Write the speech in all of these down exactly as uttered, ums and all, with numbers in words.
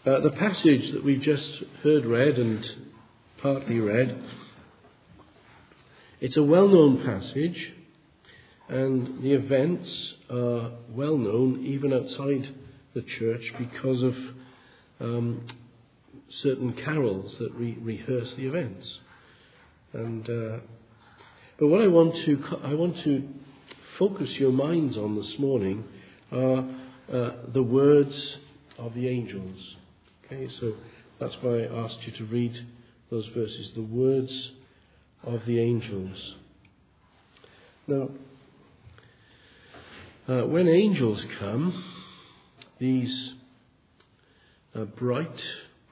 Uh, the passage that we've just heard read and partly read, it's a well-known passage, and the events are well known even outside the church because of um, certain carols that re- rehearse the events. And uh, but what I want to I want to focus your minds on this morning are uh, the words of the angels. Okay, so that's why I asked you to read those verses, the words of the angels. Now, uh, when angels come, these uh, bright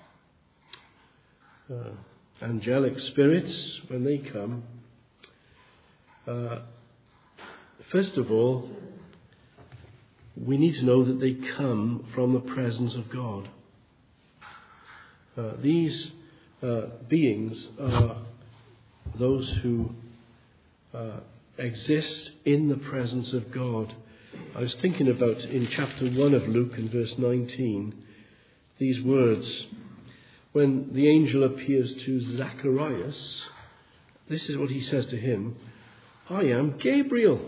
uh, angelic spirits, when they come, uh, first of all, we need to know that they come from the presence of God. Uh, these uh, beings are those who uh, exist in the presence of God. I was thinking about in chapter one of Luke in verse nineteen, these words. When the angel appears to Zacharias, this is what he says to him: I am Gabriel,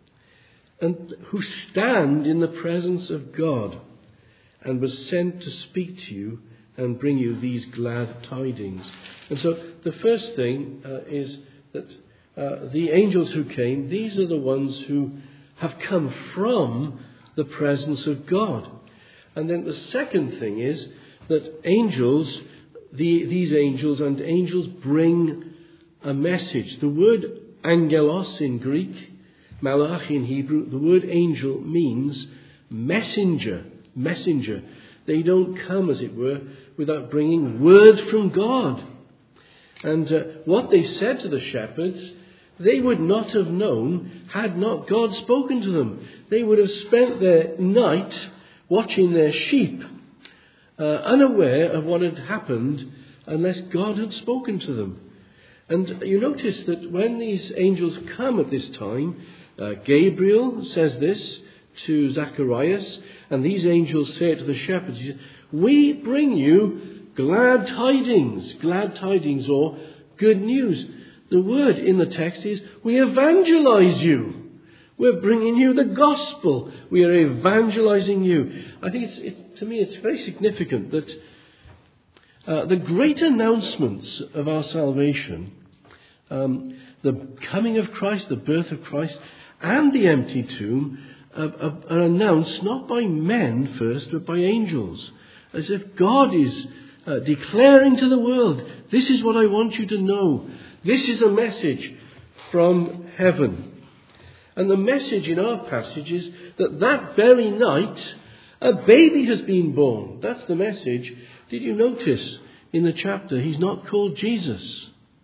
and who stand in the presence of God, and was sent to speak to you and bring you these glad tidings. And so the first thing uh, is that uh, the angels who came, these are the ones who have come from the presence of God. And then the second thing is that angels, the, these angels and angels bring a message. The word angelos in Greek, malach in Hebrew, the word angel means messenger, messenger. They don't come, as it were, without bringing word from God. And uh, what they said to the shepherds, they would not have known had not God spoken to them. They would have spent their night watching their sheep, uh, unaware of what had happened unless God had spoken to them. And you notice that when these angels come at this time, uh, Gabriel says this to Zacharias, and these angels say it to the shepherds. He says, we bring you glad tidings, glad tidings or good news. The word in the text is, we evangelize you. We're bringing you the gospel. We are evangelizing you. I think it's, it's to me it's very significant that uh, the great announcements of our salvation, um, the coming of Christ, the birth of Christ, and the empty tomb, uh, uh, are announced not by men first, but by angels. As if God is uh, declaring to the world, this is what I want you to know. This is a message from heaven. And the message in our passage is that that very night, a baby has been born. That's the message. Did you notice in the chapter, he's not called Jesus?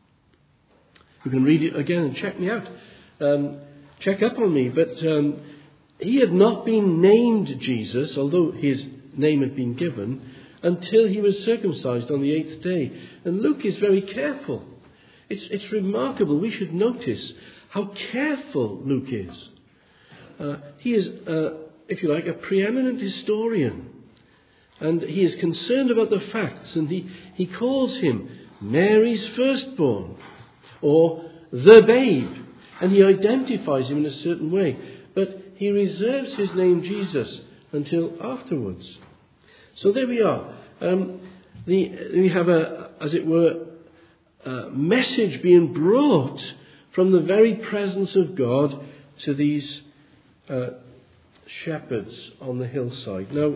You can read it again and check me out. Um, check up on me. But um, he had not been named Jesus, although his name had been given, until he was circumcised on the eighth day. And Luke is very careful. It's, it's remarkable. We should notice how careful Luke is. Uh, he is, uh, if you like, a preeminent historian. And he is concerned about the facts. And he, he calls him Mary's firstborn, or the babe. And he identifies him in a certain way. But he reserves his name Jesus until afterwards. So there we are. Um, the, we have a, as it were, a message being brought from the very presence of God to these uh, shepherds on the hillside. Now,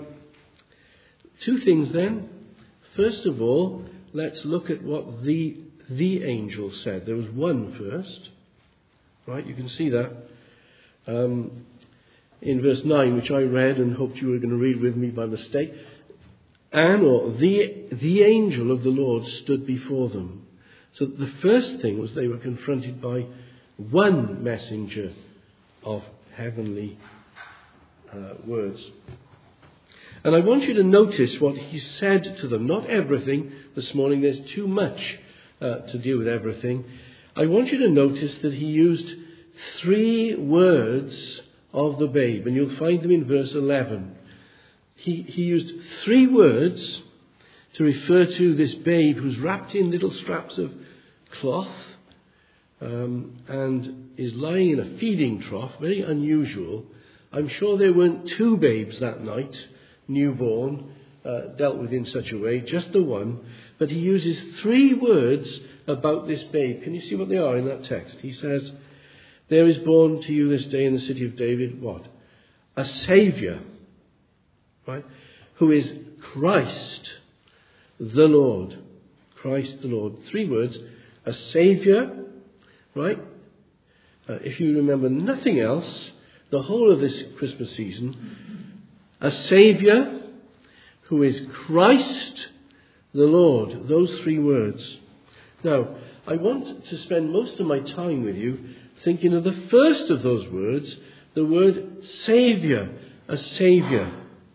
two things then. First of all, let's look at what the the angel said. There was one first, right? You can see that um, in verse nine, which I read and hoped you were going to read with me by mistake. And or the the angel of the Lord stood before them. So the first thing was they were confronted by one messenger of heavenly uh, words. And I want you to notice what he said to them. Not everything this morning. There's too much uh, to deal with everything. I want you to notice that he used three words of the babe. And you'll find them in verse eleven. He, he used three words to refer to this babe who's wrapped in little straps of cloth um, and is lying in a feeding trough, very unusual. I'm sure there weren't two babes that night, newborn, uh, dealt with in such a way, just the one. But he uses three words about this babe. Can you see what they are in that text? He says, there is born to you this day in the city of David, what? A Saviour, right? Who is Christ the Lord. Christ the Lord. Three words. A Saviour, right? Uh, if you remember nothing else, the whole of this Christmas season, a Saviour who is Christ the Lord. Those three words. Now, I want to spend most of my time with you thinking of the first of those words, the word Saviour, a Saviour.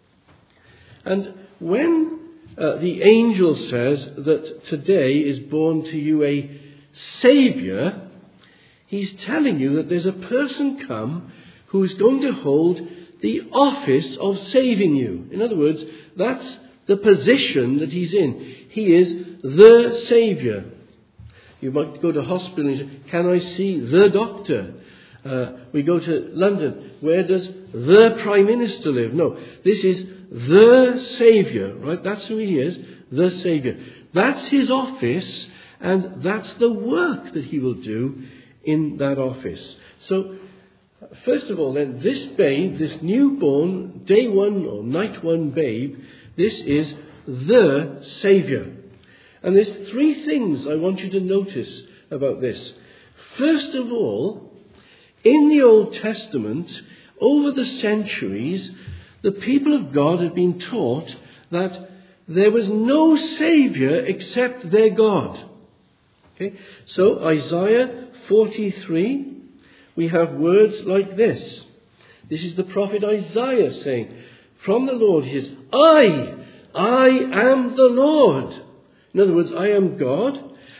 And when uh, the angel says that today is born to you a Saviour, he's telling you that there's a person come who is going to hold the office of saving you. In other words, that's the position that he's in. He is the Saviour. You might go to hospital and say, can I see the doctor? Uh, we go to London. Where does the Prime Minister live? No, this is the Saviour, right? That's who he is, the Saviour. That's his office, and that's the work that he will do in that office. So, first of all then, this babe, this newborn, day one or night one babe, this is the Saviour. And there's three things I want you to notice about this. First of all, in the Old Testament, over the centuries, the people of God had been taught that there was no Saviour except their God. Okay? So Isaiah forty-three, we have words like this. This is the prophet Isaiah saying, from the Lord, he says, I, I am the Lord. In other words, I am God,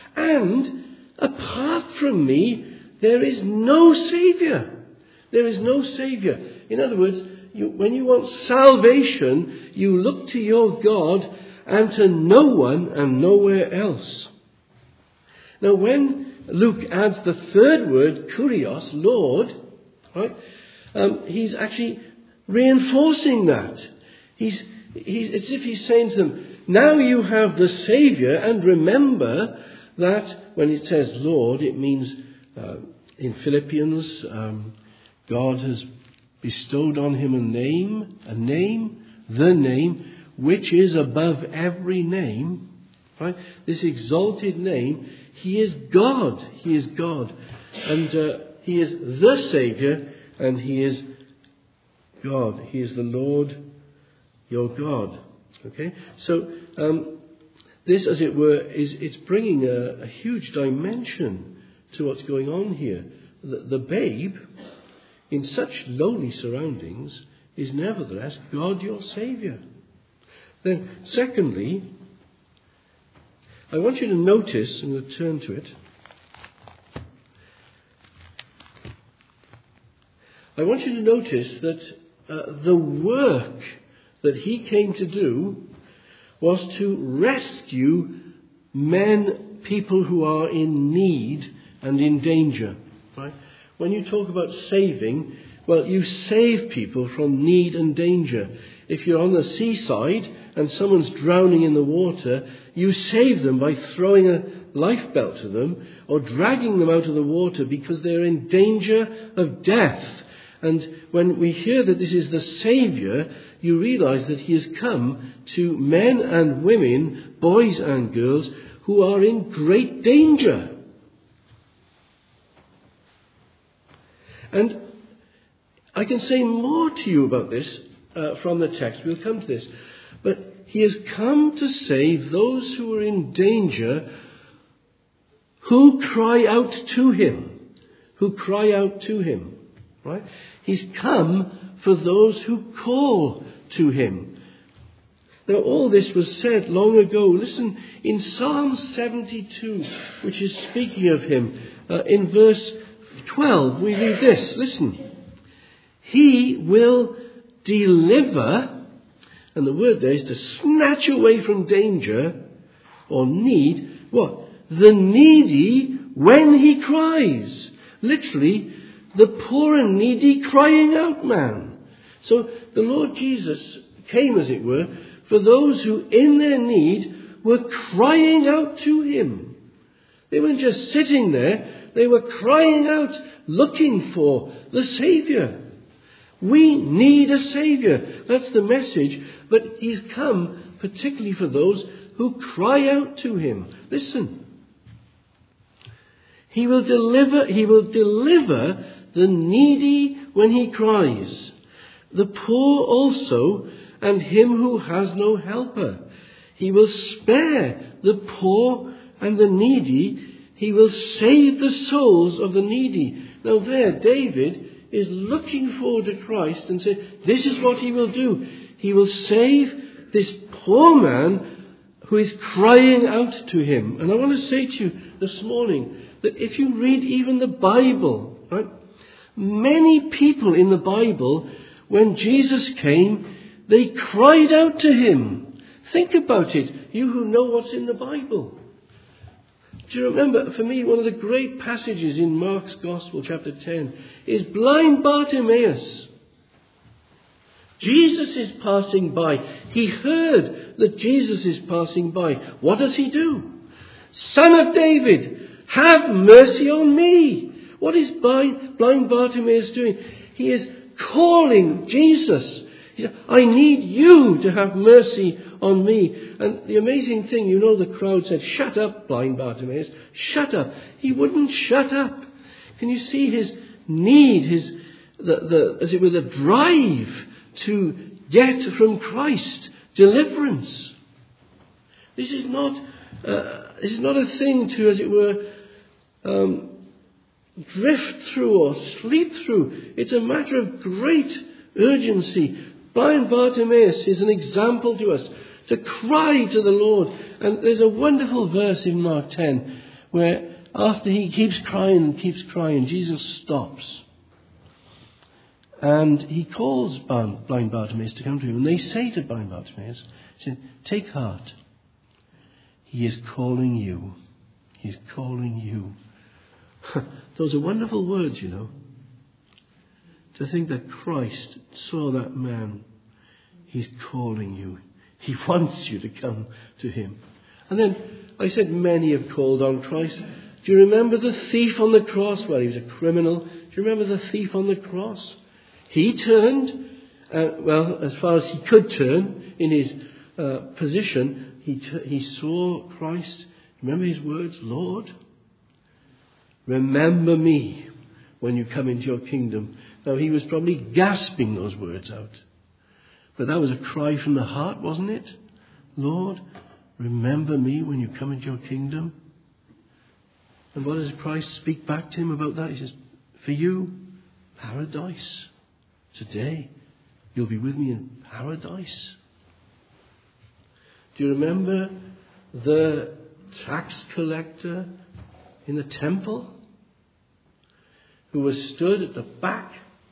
and apart from me, there is no Saviour. There is no Saviour. In other words, you, when you want salvation, you look to your God and to no one and nowhere else. Now, when Luke adds the third word, kurios, Lord, right, um, he's actually reinforcing that. He's, he's, it's as if he's saying to them, now you have the Saviour, and remember that when it says Lord, it means uh, in Philippians, um, God has bestowed on him a name, a name, the name, which is above every name, right? This exalted name, he is God, he is God, and uh, he is the Saviour, and he is God, he is the Lord, your God. Okay, so um, this, as it were, is it's bringing a, a huge dimension to what's going on here. The, the babe, in such lowly surroundings, is nevertheless God your Saviour. Then, secondly, I want you to notice, and we'll turn to it, I want you to notice that uh, the work that he came to do was to rescue men, people who are in need and in danger. Right? When you talk about saving, well, you save people from need and danger. If you're on the seaside and someone's drowning in the water, you save them by throwing a life belt to them or dragging them out of the water because they're in danger of death. And when we hear that this is the Saviour, you realise that he has come to men and women, boys and girls, who are in great danger. And I can say more to you about this uh, from the text. We'll come to this. But he has come to save those who are in danger, who cry out to him. Who cry out to him. Right? He's come for those who call to him. Now, all this was said long ago. Listen, in Psalm seventy-two, which is speaking of him, uh, in verse twelve, we read this. Listen. He will deliver And the word there is to snatch away from danger or need, what? The needy when he cries. Literally, the poor and needy crying out man. So the Lord Jesus came, as it were, for those who in their need were crying out to him. They weren't just sitting there, they were crying out, looking for the Saviour. We need a Saviour. That's the message. But he's come particularly for those who cry out to him. Listen. He will deliver, he will deliver the needy when he cries, the poor also, and him who has no helper. He will spare the poor and the needy. He will save the souls of the needy. Now there, David is looking forward to Christ and saying, this is what he will do. He will save this poor man who is crying out to him. And I want to say to you this morning that if you read even the Bible, right, many people in the Bible, when Jesus came, they cried out to him. Think about it, you who know what's in the Bible. Do you remember, for me, one of the great passages in Mark's Gospel, chapter ten, is blind Bartimaeus. Jesus is passing by. He heard that Jesus is passing by. What does he do? Son of David, have mercy on me. What is blind, blind Bartimaeus doing? He is calling Jesus. He said, I need you to have mercy on me. And the amazing thing, you know, the crowd said, shut up, blind Bartimaeus, shut up. He wouldn't shut up. Can you see his need, his, the, the, as it were, the drive to get from Christ deliverance? This is not, uh, this is not a thing to, as it were, um, drift through or sleep through. It's a matter of great urgency. Blind Bartimaeus is an example to us to cry to the Lord. And there's a wonderful verse in Mark ten where after he keeps crying and keeps crying, Jesus stops. And he calls blind Bartimaeus to come to him. And they say to blind Bartimaeus, take heart. He is calling you. He's calling you. Those are wonderful words, you know. To think that Christ saw that man. He's calling you. He wants you to come to him. And then I said many have called on Christ. Do you remember the thief on the cross? Well, he was a criminal. Do you remember the thief on the cross? He turned, uh, well, as far as he could turn in his uh, position, he, t- he saw Christ. Remember his words, Lord, remember me when you come into your kingdom. Now, he was probably gasping those words out. But that was a cry from the heart, wasn't it? Lord, remember me when you come into your kingdom. And what does Christ speak back to him about that? He says, for you, paradise. Today, you'll be with me in paradise. Do you remember the tax collector in the temple who was stood at the back?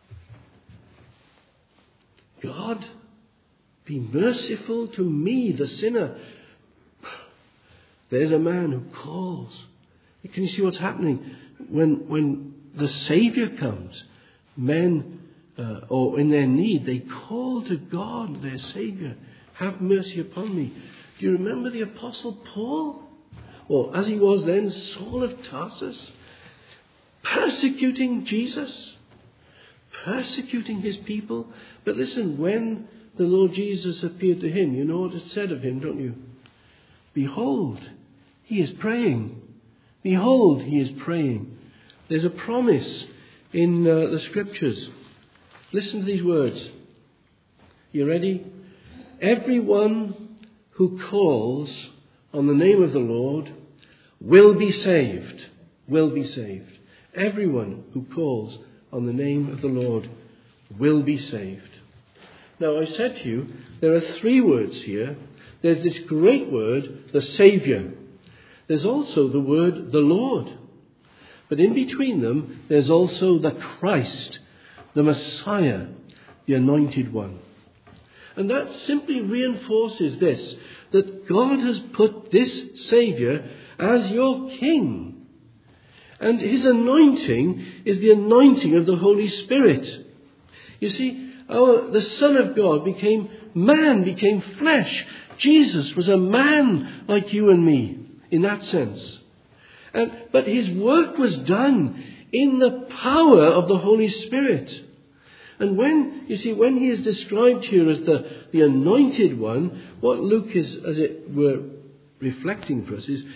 God, be merciful to me, the sinner. There's a man who calls. Can you see what's happening? When, when the Saviour comes, men, uh, or in their need, they call to God, their Saviour, have mercy upon me. Do you remember the Apostle Paul? Or as he was then, Saul of Tarsus, persecuting Jesus, persecuting his people. But listen, when the Lord Jesus appeared to him, you know what it said of him, don't you? Behold, he is praying. Behold, he is praying. There's a promise in uh, the scriptures. Listen to these words. You ready? Everyone who calls on the name of the Lord will be saved. Will be saved. Everyone who calls on the name of the Lord will be saved. Now, I said to you, there are three words here. There's this great word, the Saviour. There's also the word, the Lord. But in between them, there's also the Christ, the Messiah, the Anointed One. And that simply reinforces this, that God has put this Saviour as your King. And his anointing is the anointing of the Holy Spirit. You see, our, the Son of God became man, became flesh. Jesus was a man like you and me in that sense. And, but his work was done in the power of the Holy Spirit. And when, you see, when he is described here as the, the anointed one, what Luke is, as it were, reflecting for us is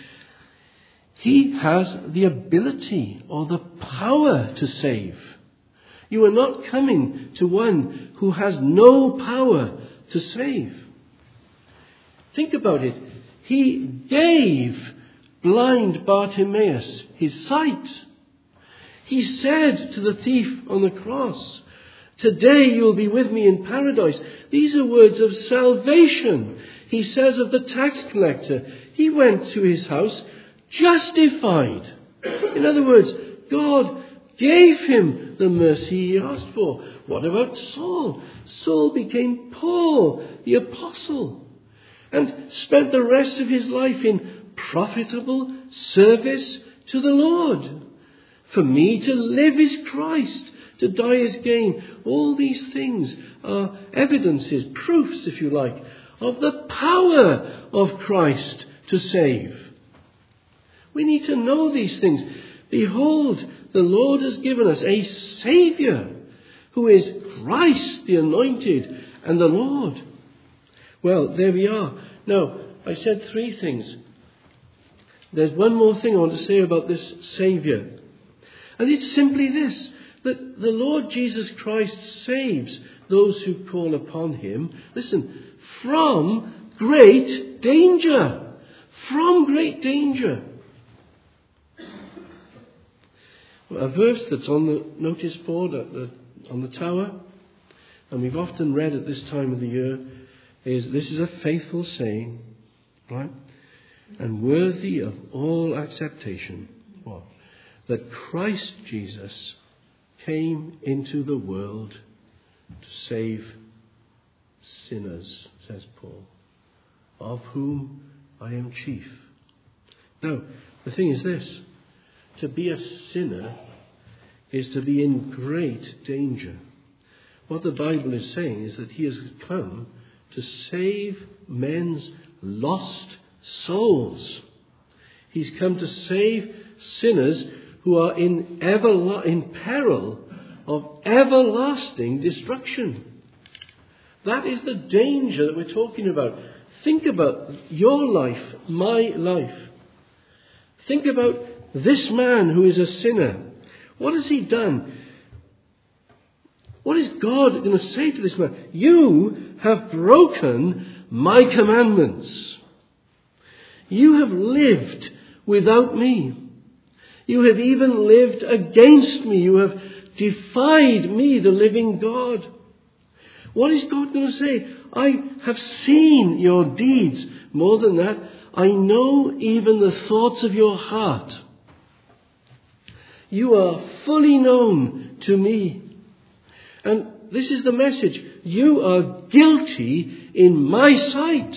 he has the ability or the power to save. You are not coming to one who has no power to save. Think about it. He gave blind Bartimaeus his sight. He said to the thief on the cross, "Today you will be with me in paradise." These are words of salvation. He says of the tax collector, he went to his house justified. In other words, God gave him the mercy he asked for. What about Saul? Saul became Paul, the apostle, and spent the rest of his life in profitable service to the Lord. For me to live is Christ, to die is gain. All these things are evidences, proofs, if you like, of the power of Christ to save. We need to know these things. Behold, the Lord has given us a Saviour who is Christ, the anointed, and the Lord. Well, there we are. Now, I said three things. There's one more thing I want to say about this Saviour. And it's simply this, that the Lord Jesus Christ saves those who call upon him, listen, from great danger. From great danger. A verse that's on the notice board at the, on the tower, and we've often read at this time of the year, is this is a faithful saying, right? And worthy of all acceptation. What? That Christ Jesus came into the world to save sinners, says Paul, of whom I am chief. Now, the thing is this. To be a sinner is to be in great danger. What the Bible is saying is that he has come to save men's lost souls. He's come to save sinners who are in ever in peril of everlasting destruction. That is the danger that we're talking about. Think about your life, my life. Think about this man who is a sinner. What has he done? What is God going to say to this man? You have broken my commandments. You have lived without me. You have even lived against me. You have defied me, the living God. What is God going to say? I have seen your deeds. More than that, I know even the thoughts of your heart. You are fully known to me. And this is the message. You are guilty in my sight.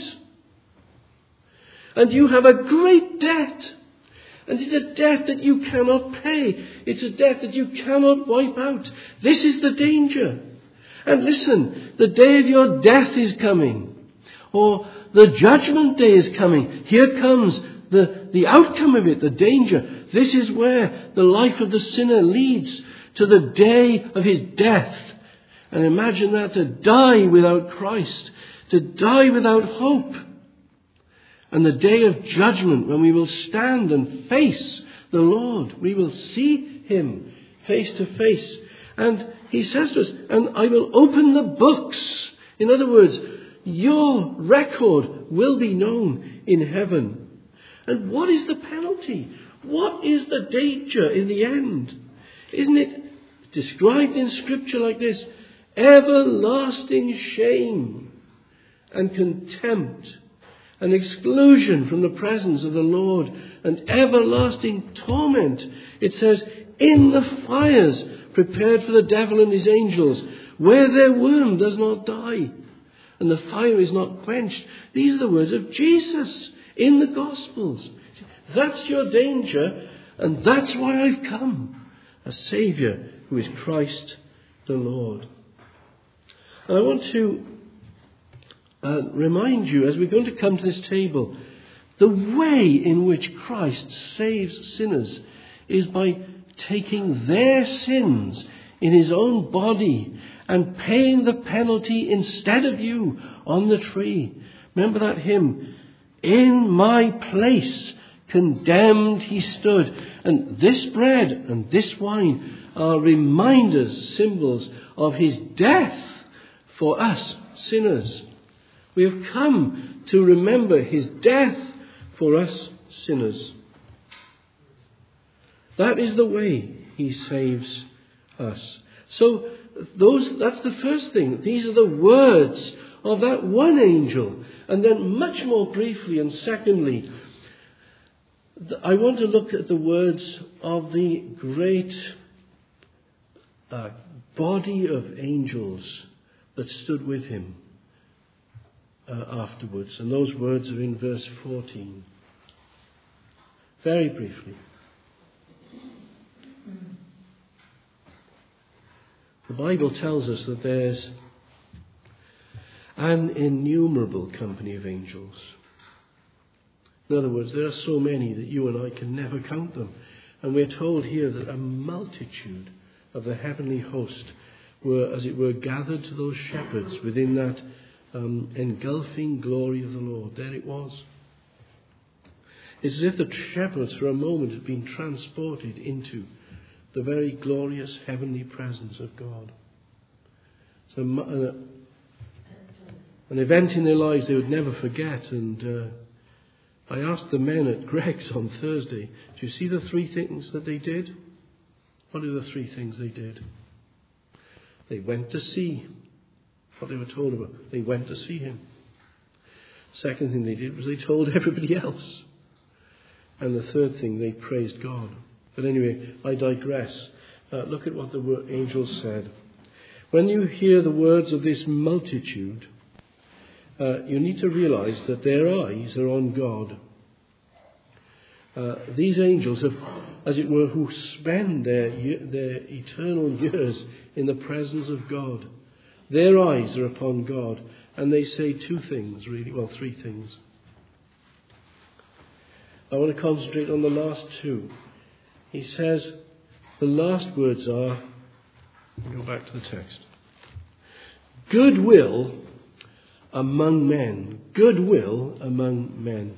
And you have a great debt. And it's a debt that you cannot pay. It's a debt that you cannot wipe out. This is the danger. And listen, the day of your death is coming. Or the judgment day is coming. Here comes the, the outcome of it, the danger. This is where the life of the sinner leads to the day of his death. And imagine that, to die without Christ, to die without hope. And the day of judgment when we will stand and face the Lord. We will see him face to face. And he says to us, and I will open the books. In other words, your record will be known in heaven. And what is the penalty? What is the danger in the end? Isn't it described in Scripture like this? Everlasting shame and contempt and exclusion from the presence of the Lord and everlasting torment. It says, in the fires prepared for the devil and his angels, where their worm does not die, and the fire is not quenched. These are the words of Jesus in the Gospels. That's your danger, and that's why I've come. A Saviour who is Christ the Lord. And I want to uh, remind you, as we're going to come to this table, the way in which Christ saves sinners is by taking their sins in his own body and paying the penalty instead of you on the tree. Remember that hymn? In my place condemned he stood. And this bread and this wine are reminders, symbols of his death for us sinners. We have come to remember his death for us sinners. That is the way he saves us. So those that's the first thing. These are the words of that one angel. And then much more briefly and secondly, I want to look at the words of the great uh, body of angels that stood with him uh, afterwards. And those words are in verse fourteen. Very briefly. The Bible tells us that there's an innumerable company of angels. In other words, there are so many that you and I can never count them. And we're told here that a multitude of the heavenly host were, as it were, gathered to those shepherds within that um, engulfing glory of the Lord. There it was. It's as if the shepherds for a moment had been transported into the very glorious heavenly presence of God. So uh, an event in their lives they would never forget. And uh, I asked the men at Greg's on Thursday, do you see the three things that they did? What are the three things they did? They went to see what they were told about. They went to see him. Second thing they did was they told everybody else. And the third thing, they praised God. But anyway, I digress. Uh, look at what the angel said. When you hear the words of this multitude, uh, you need to realize that their eyes are on God. Uh, these angels have, as it were, who spend their, their eternal years in the presence of God. Their eyes are upon God. And they say two things, really. Well, three things. I want to concentrate on the last two. He says, the last words are, go back to the text. Goodwill among men. Goodwill among men.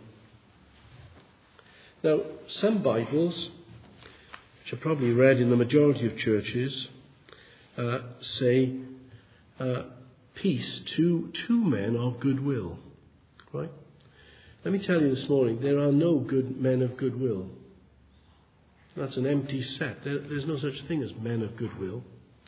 Now, some Bibles, which are probably read in the majority of churches, uh, say uh, peace to two men of goodwill. Right? Let me tell you this morning, there are no good men of goodwill. That's an empty set. There, there's no such thing as men of goodwill.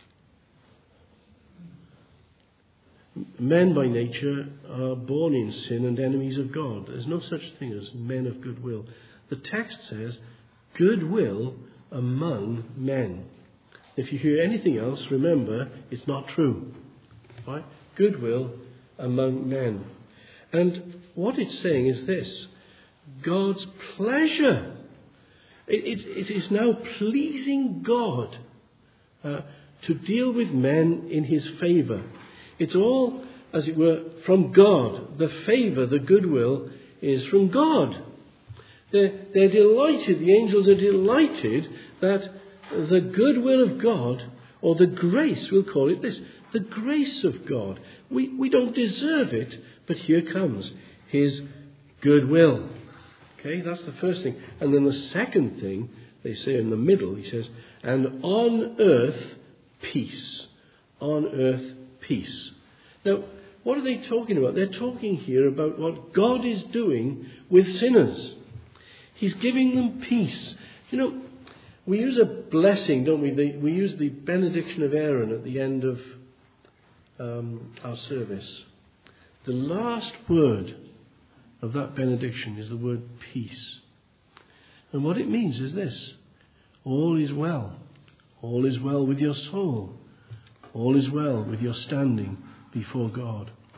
Men by nature are born in sin and enemies of God. There's no such thing as men of goodwill. The text says goodwill among men. If you hear anything else, remember it's not true. Right? Goodwill among men. And what it's saying is this: God's pleasure. It, it, it is now pleasing God uh, to deal with men in his favour. It's all, as it were, from God. The favour, the goodwill, is from God. They're, they're delighted, the angels are delighted that the goodwill of God, or the grace, we'll call it this, the grace of God. We, we don't deserve it, but here comes his goodwill. Okay, that's the first thing. And then the second thing, they say in the middle, he says, and on earth, peace. On earth, peace. Now, what are they talking about? They're talking here about what God is doing with sinners. He's giving them peace. You know, we use a blessing, don't we? The, we use the benediction of Aaron at the end of um, our service. The last word of that benediction is the word peace. And what it means is this: all is well. All is well with your soul. All is well with your standing before God.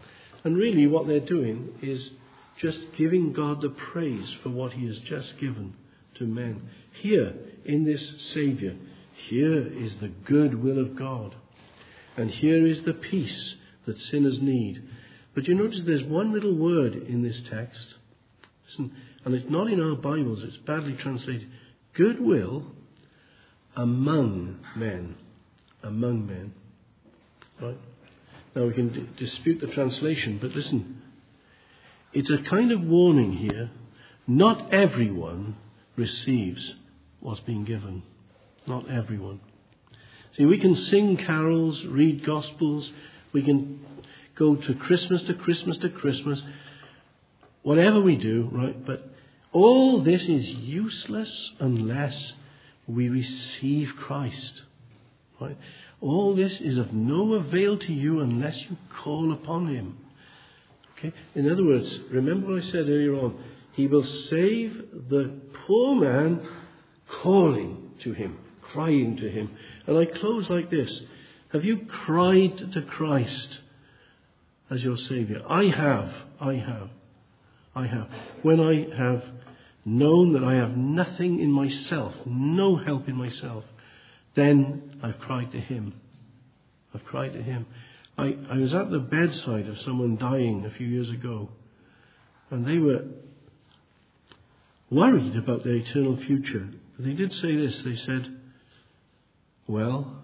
And really what they're doing is just giving God the praise for what he has just given to men. Here, in this Saviour, here is the good will of God. And here is the peace that sinners need. But you notice there's one little word in this text. Listen, and it's not in our Bibles, it's badly translated. Goodwill among men. Among men. Right? Now we can d- dispute the translation, but listen. It's a kind of warning here. Not everyone receives what's being given. Not everyone. See, we can sing carols, read Gospels, we can go to Christmas to Christmas to Christmas, whatever we do, right? But all this is useless unless we receive Christ, right? All this is of no avail to you unless you call upon him. Okay? In other words, remember what I said earlier on. He will save the poor man calling to him, crying to him. And I close like this. Have you cried to Christ as your Saviour? I have. I have. I have. When I have known that I have nothing in myself, no help in myself, then I've cried to him. I've cried to him. I, I was at the bedside of someone dying a few years ago, and they were worried about their eternal future. But they did say this. They said, well,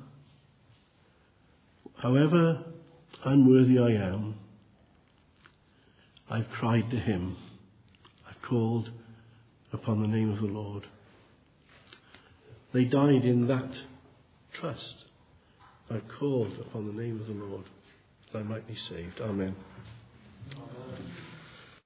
however unworthy I am, I've cried to him. I've called upon the name of the Lord. They died in that trust. I've called upon the name of the Lord that I might be saved. Amen.